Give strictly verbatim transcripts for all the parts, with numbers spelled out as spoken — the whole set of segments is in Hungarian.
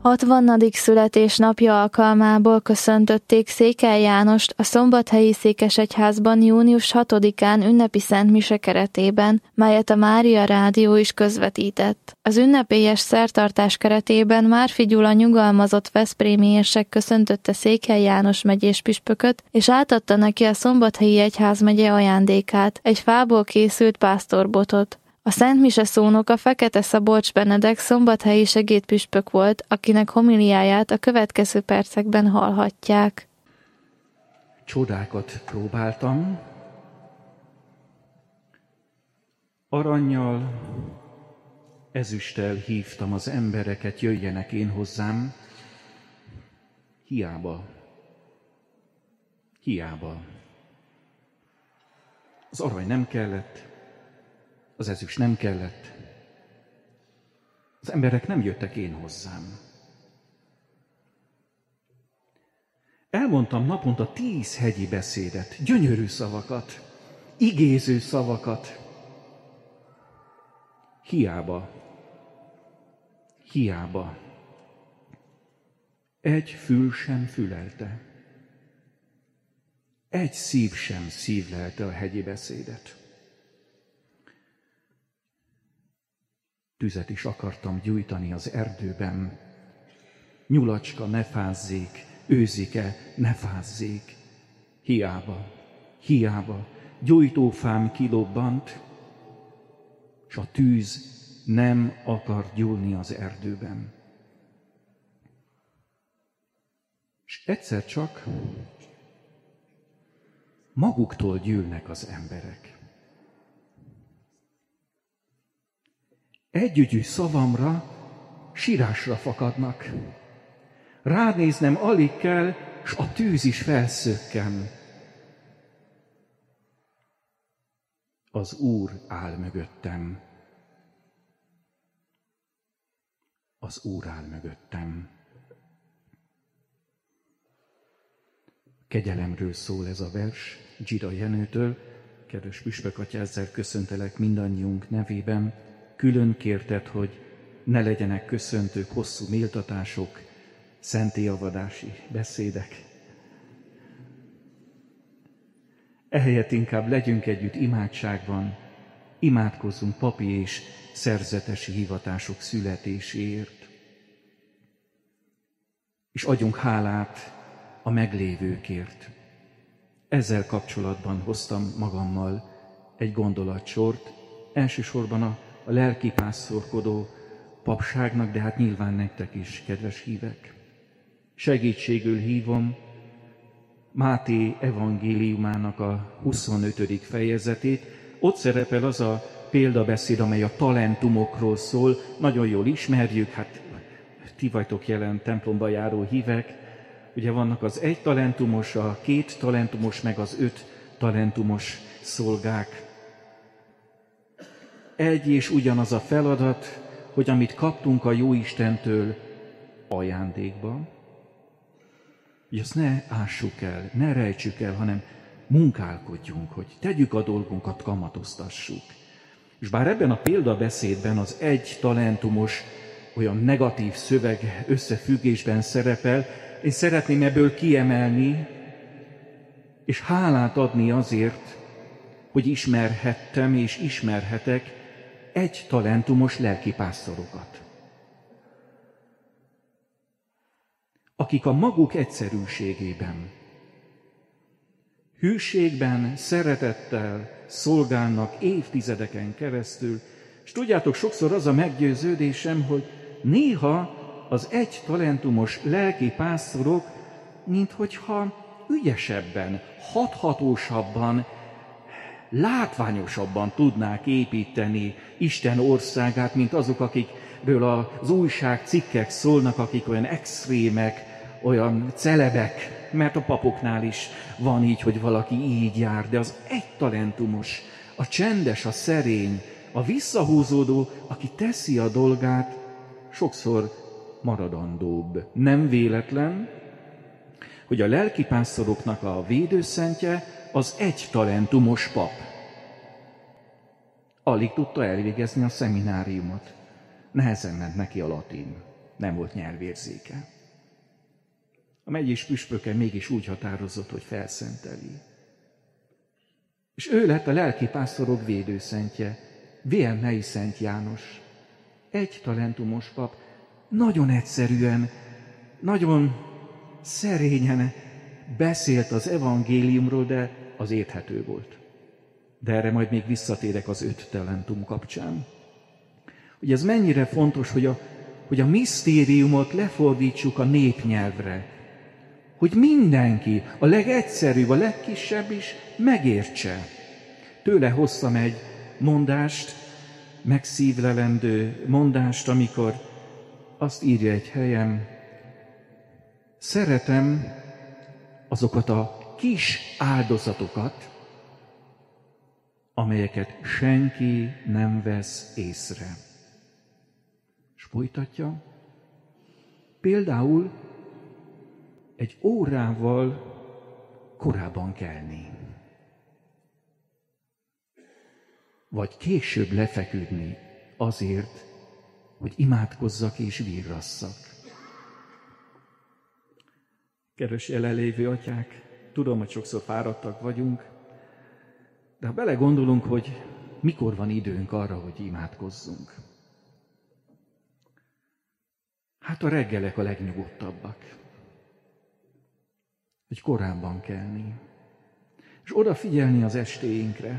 hatvannadik születésnapja alkalmából köszöntötték Székely Jánost a Szombathelyi Székesegyházban június hatodikán ünnepi szentmise keretében, melyet a Mária Rádió is közvetített. Az ünnepélyes szertartás keretében Márfi Gyula nyugalmazott veszprémi érsek köszöntötte Székely János megyés püspököt, és átadta neki a Szombathelyi Egyházmegye ajándékát, egy fából készült pásztorbotot. A szentmise szónoka Fekete Szabolcs Benedek szombathelyi segédpüspök volt, akinek homiliáját a következő percekben hallhatják. Csodákat próbáltam. Arannyal, ezüsttel hívtam az embereket, jöjjenek én hozzám. Hiába. Hiába. Az arany nem kellett, az ezüst nem kellett. Az emberek nem jöttek én hozzám. Elmondtam naponta tíz hegyi beszédet, gyönyörű szavakat, igéző szavakat. Hiába. Hiába. Egy fül sem fülelte. Egy szív sem szívlelte a hegyi beszédet. Tüzet is akartam gyújtani az erdőben. Nyulacska, ne fázzék, őzike, ne fázzék. Hiába, hiába, gyújtófám kilobbant, s a tűz nem akar gyúlni az erdőben. És egyszer csak maguktól gyűlnek az emberek. Együgyű szavamra sírásra fakadnak. Ránéznem alig kell, s a tűz is felszökken. Az Úr áll mögöttem. Az Úr áll mögöttem. Kegyelemről szól ez a vers, Dzsida Jenőtől. Kedves püspök atya, ezzel köszöntelek mindannyiunk nevében. Külön kérted, hogy ne legyenek köszöntők, hosszú méltatások, szentélyavadási beszédek. Ehelyett inkább legyünk együtt imádságban, imádkozzunk papi és szerzetesi hivatások születéséért. És adjunk hálát a meglévőkért. Ezzel kapcsolatban hoztam magammal egy gondolatsort, elsősorban a a lelkipásztorkodó papságnak, de hát nyilván nektek is, kedves hívek. Segítségül hívom Máté evangéliumának a huszonötödik fejezetét. Ott szerepel az a példabeszéd, amely a talentumokról szól. Nagyon jól ismerjük, hát ti vagytok jelen templomba járó hívek. Ugye vannak az egy talentumos, a két talentumos, meg az öt talentumos szolgák. Egy és ugyanaz a feladat, hogy amit kaptunk a Jóistentől ajándékba, hogy azt ne ássuk el, ne rejtsük el, hanem munkálkodjunk, hogy tegyük a dolgunkat, kamatoztassuk. És bár ebben a példabeszédben az egy talentumos olyan negatív szöveg összefüggésben szerepel, én szeretném ebből kiemelni, és hálát adni azért, hogy ismerhettem és ismerhetek egy talentumos lelkipásztorokat, akik a maguk egyszerűségében, hűségben, szeretettel szolgálnak évtizedeken keresztül, és tudjátok, sokszor az a meggyőződésem, hogy néha az egy talentumos lelkipásztorok, minthogyha ügyesebben, hathatósabban, látványosabban tudnák építeni Isten országát, mint azok, akikről az újságcikkek szólnak, akik olyan extrémek, olyan celebek, mert a papoknál is van így, hogy valaki így jár, de az egy talentumos, a csendes, a szerény, a visszahúzódó, aki teszi a dolgát, sokszor maradandóbb. Nem véletlen, hogy a lelkipásztoroknak a védőszentje az egy talentumos pap. Alig tudta elvégezni a szemináriumot. Nehezen ment neki a latin. nem volt nyelvérzéke. A megyés püspöke mégis úgy határozott, hogy felszenteli. És ő lett a lelkipásztorok védőszentje, Vélnei Szent János. Egy talentumos pap, nagyon egyszerűen, nagyon szerényen beszélt az evangéliumról, de az érthető volt. De erre majd még visszatérek az öt talentum kapcsán. Hogy ez mennyire fontos, hogy a, hogy a misztériumot lefordítsuk a népnyelvre. Hogy mindenki, a legegyszerűbb, a legkisebb is megértse. Tőle hoztam egy mondást, megszívlelendő mondást, amikor azt írja egy helyen: szeretem azokat a kis áldozatokat, amelyeket senki nem vesz észre. És folytatja, például egy órával korábban kelni, vagy később lefeküdni azért, hogy imádkozzak és virrasszak. Kedves jelenlévő atyák, tudom, hogy sokszor fáradtak vagyunk, de ha belegondolunk, hogy mikor van időnk arra, hogy imádkozzunk. Hát a reggelek a legnyugodtabbak. Hogy korábban kelni. És odafigyelni az estéinkre.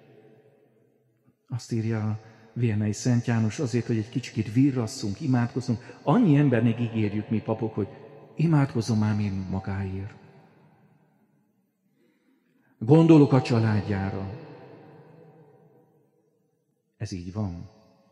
Azt írja a Vélnei Szent János azért, hogy egy kicsit virrasszunk, imádkozzunk. Annyi embernek ígérjük mi papok, hogy imádkozom ám én magáért. Gondolok a családjára. Ez így van.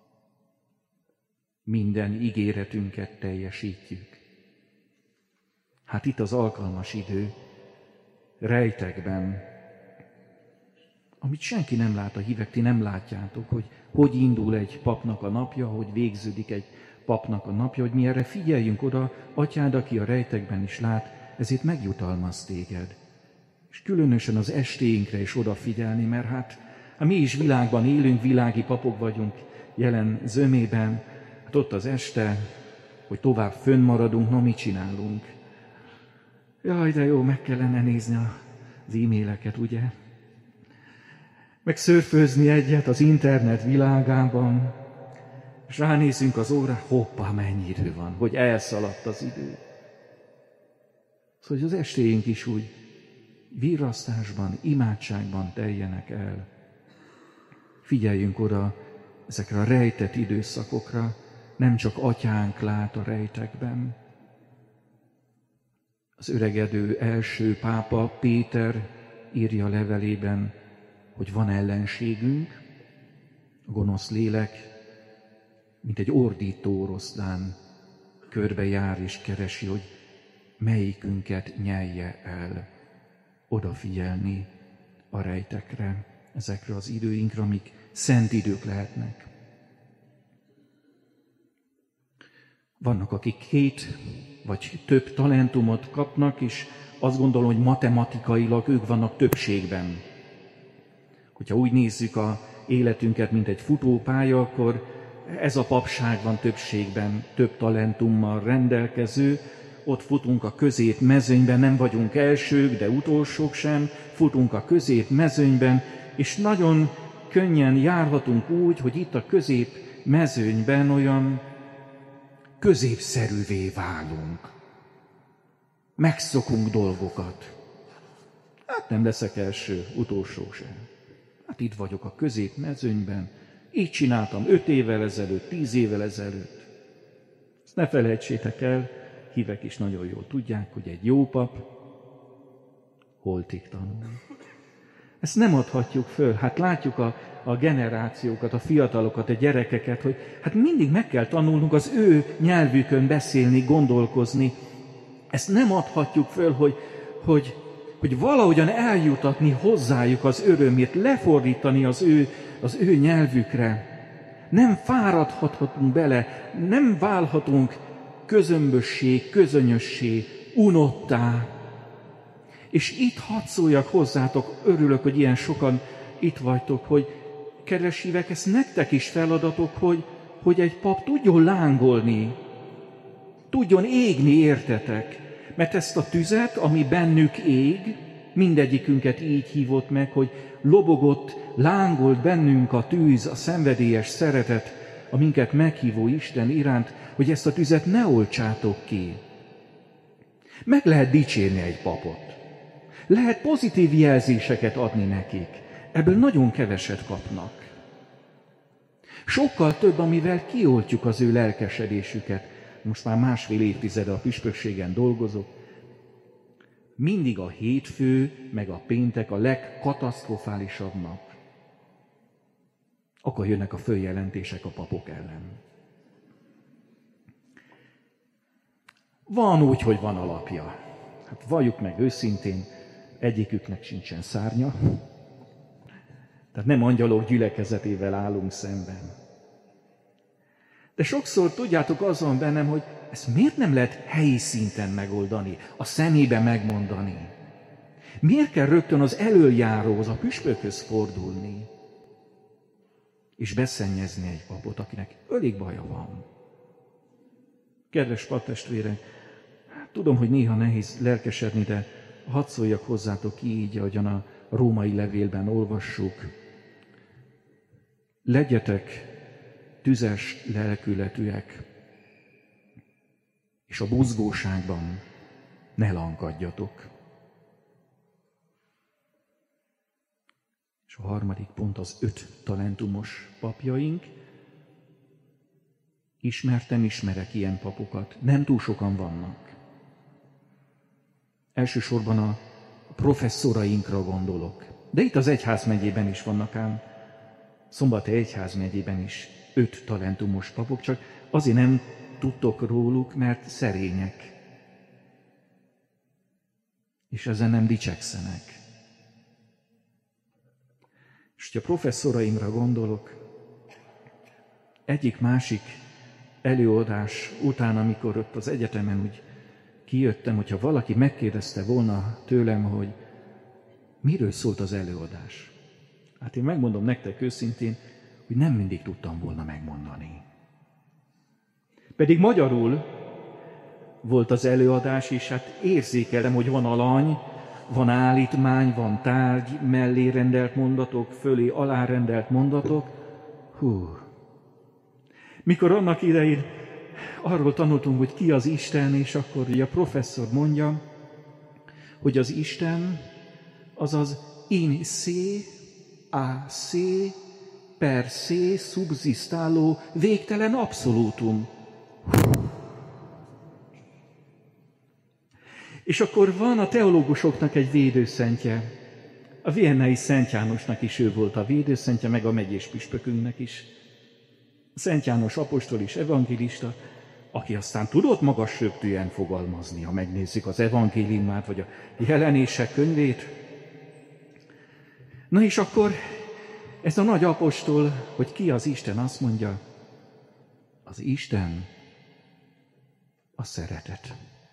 Minden ígéretünket teljesítjük. Hát itt az alkalmas idő, rejtekben, amit senki nem lát, a hívek, ti nem látjátok, hogy hogy indul egy papnak a napja, hogy végződik egy papnak a napja, hogy mi erre figyeljünk oda, atyád, aki a rejtekben is lát, ezért megjutalmaz téged. És különösen az estéinkre is odafigyelni, mert hát, hát mi is világban élünk, világi papok vagyunk jelen zömében, hát ott az este, hogy tovább fönnmaradunk, no mit csinálunk? Jaj, de jó, meg kellene nézni az e-maileket, ugye? Meg szörfőzni egyet az internet világában, és ránézünk az óra, hoppá, mennyi idő van, hogy elszaladt az idő. Szóval, hogy az estéink is úgy virrasztásban, imádságban teljenek el. Figyeljünk oda ezekre a rejtett időszakokra, nem csak atyánk lát a rejtekben. Az öregedő első pápa Péter írja a levelében, hogy van ellenségünk, a gonosz lélek, mint egy ordító oroszlán körbe jár és keresi, hogy melyikünket nyelje el. Odafigyelni a rejtekre, ezekre az időinkre, amik szent idők lehetnek. Vannak, akik két vagy több talentumot kapnak, és azt gondolom, hogy matematikailag ők vannak többségben. Hogyha úgy nézzük a életünket, mint egy futópálya, akkor ez a papság van többségben, több talentummal rendelkező. Ott futunk a közép mezőnyben, nem vagyunk elsők, de utolsók sem, futunk a közép mezőnyben, és nagyon könnyen járhatunk úgy, hogy itt a közép mezőnyben olyan középszerűvé válunk. Megszokunk dolgokat. Hát nem leszek első, utolsó sem. Hát itt vagyok a közép mezőnyben, így csináltam öt évvel ezelőtt, tíz évvel ezelőtt. Ezt ne felejtsétek el, hívek is nagyon jól tudják, hogy egy jó pap holtig tanul. Ezt nem adhatjuk föl. Hát látjuk a, a generációkat, a fiatalokat, a gyerekeket, hogy hát mindig meg kell tanulnunk az ő nyelvükön beszélni, gondolkozni. Ezt nem adhatjuk föl, hogy, hogy, hogy valahogyan eljutatni hozzájuk az örömét, lefordítani az ő, az ő nyelvükre. Nem fáradhatunk bele, nem válhatunk közömbössé, közönyössé, unottá. És itt hadd szóljak hozzátok, örülök, hogy ilyen sokan itt vagytok, hogy kedves hívek, ez nektek is feladatok, hogy, hogy egy pap tudjon lángolni. tudjon égni értetek, mert ezt a tüzet, ami bennük ég, mindegyikünket így hívott meg, hogy lobogott, lángolt bennünk a tűz, a szenvedélyes szeretet, a minket meghívó Isten iránt, hogy ezt a tüzet ne oltsátok ki. Meg lehet dicsérni egy papot. Lehet pozitív jelzéseket adni nekik. Ebből nagyon keveset kapnak. Sokkal több, amivel kioltjuk az ő lelkesedésüket. Most már másfél évtizede a püspökségen dolgozok. Mindig a hétfő, meg a péntek a legkatasztrofálisabb nap. Akkor jönnek a följelentések a papok ellen. Van úgy, hogy van alapja. Hát valljuk meg őszintén, egyiküknek sincsen szárnya. Tehát nem angyalok gyülekezetével állunk szemben. De sokszor, tudjátok, az van bennem, hogy ezt miért nem lehet helyi szinten megoldani, a szemébe megmondani? Miért kell rögtön az elöljáróhoz, a püspökhöz fordulni, és beszennyezni egy papot, akinek ölig baja van? Kedves paptestvérek, tudom, hogy néha nehéz lelkesedni, de hadd szóljak hozzátok így, ahogyan a római levélben olvassuk. Legyetek tüzes lelkületűek, és a buzgóságban ne lankadjatok. És a harmadik pont az öt talentumos papjaink. Ismertem, ismerek ilyen papokat. Nem túl sokan vannak. Elsősorban a professzorainkra gondolok. De itt az egyházmegyében is vannak ám. Szombathely egyházmegyében is öt talentumos papok, csak azért nem tudtok róluk, mert szerények. És ezen nem dicsekszenek. És ha professzoraimra gondolok, egyik-másik előadás után, amikor ott az egyetemen úgy kijöttem, hogyha valaki megkérdezte volna tőlem, hogy miről szólt az előadás. Hát én megmondom nektek őszintén, hogy nem mindig tudtam volna megmondani. Pedig magyarul volt az előadás, és hát érzékelem, hogy van alany, van állítmány, van tárgy, mellé rendelt mondatok, fölé alárendelt mondatok. Hú! Mikor annak idején arról tanultunk, hogy ki az Isten, és akkor ugye a professzor mondja, hogy az Isten az az in se, a se, per se subsistáló végtelen abszolútum. És akkor van a teológusoknak egy védőszentje. A viennai Szent Jánosnak is ő volt a védőszentje, meg a megyés püspökünknek is. Szent János apostol és evangélista, aki aztán tudott magas röptűen fogalmazni, ha megnézzük az evangéliumát, vagy a jelenések könyvét. Na és akkor ez a nagy apostol, hogy ki az Isten, azt mondja, az Isten a szeretet.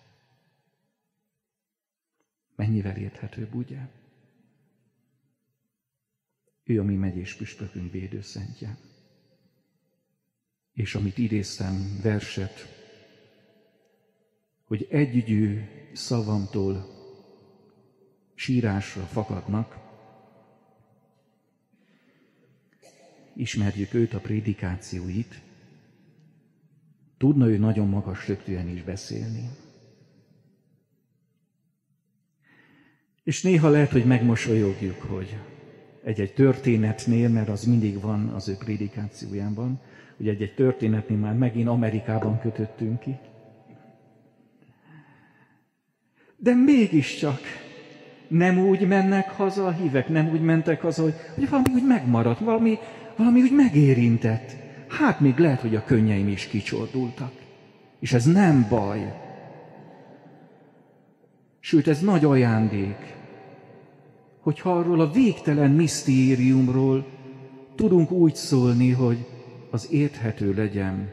Mennyivel érthetőbb, ugye? Ő a mi megyés püspökünk védőszentje. És amit idéztem, verset, hogy együgyű szavamtól sírásra fakadnak, ismerjük őt, a prédikációit, tudna ő nagyon magas röptűen is beszélni. És néha lehet, hogy megmosolyogjuk, hogy egy-egy történetnél, mert az mindig van az ő prédikációjában, hogy egy-egy történetnél már megint Amerikában kötöttünk ki. De mégiscsak nem úgy mennek haza a hívek, nem úgy mentek haza, hogy, hogy valami úgy megmaradt, valami, valami úgy megérintett. Hát még lehet, hogy a könnyeim is kicsordultak. És ez nem baj. Sőt, ez nagy ajándék, hogyha arról a végtelen misztériumról tudunk úgy szólni, hogy az érthető legyen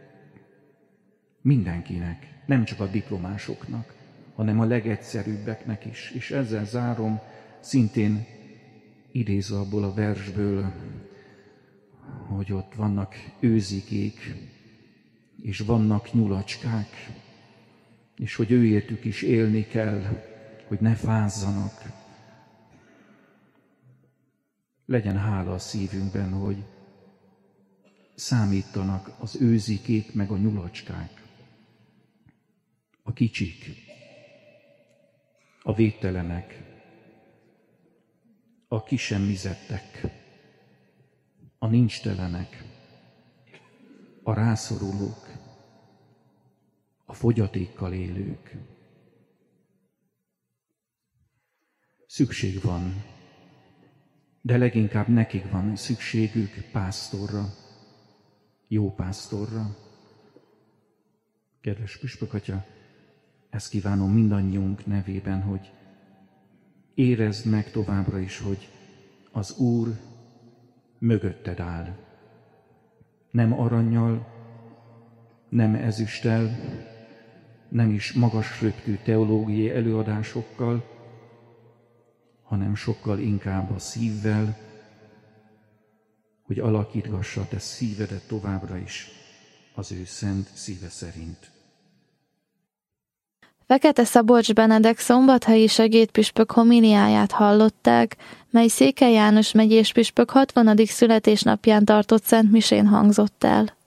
mindenkinek, nem csak a diplomásoknak, hanem a legegyszerűbbeknek is. És ezzel zárom, szintén idézve abból a versből, hogy ott vannak őzikék, és vannak nyulacskák, és hogy őértük is élni kell, hogy ne fázzanak. Legyen hála a szívünkben, hogy számítanak az őzikék meg a nyulacskák, a kicsik, a védtelenek, a kisemmizettek, a nincstelenek, a rászorulók, a fogyatékkal élők. Szükség van, de leginkább nekik van szükségük pásztorra, jó pásztorra. Kedves püspök atya, ezt kívánom mindannyiunk nevében, hogy érezd meg továbbra is, hogy az Úr mögötted áll. Nem arannyal, nem ezüsttel, nem is magas röptű teológiai előadásokkal, hanem sokkal inkább a szívvel, hogy alakítgassa te szívedet továbbra is az ő szent szíve szerint. Fekete Szabolcs Benedek szombathelyi segédpüspök homiliáját hallották, mely Székely János megyés püspök hatvanadik születésnapján tartott szentmisén hangzott el.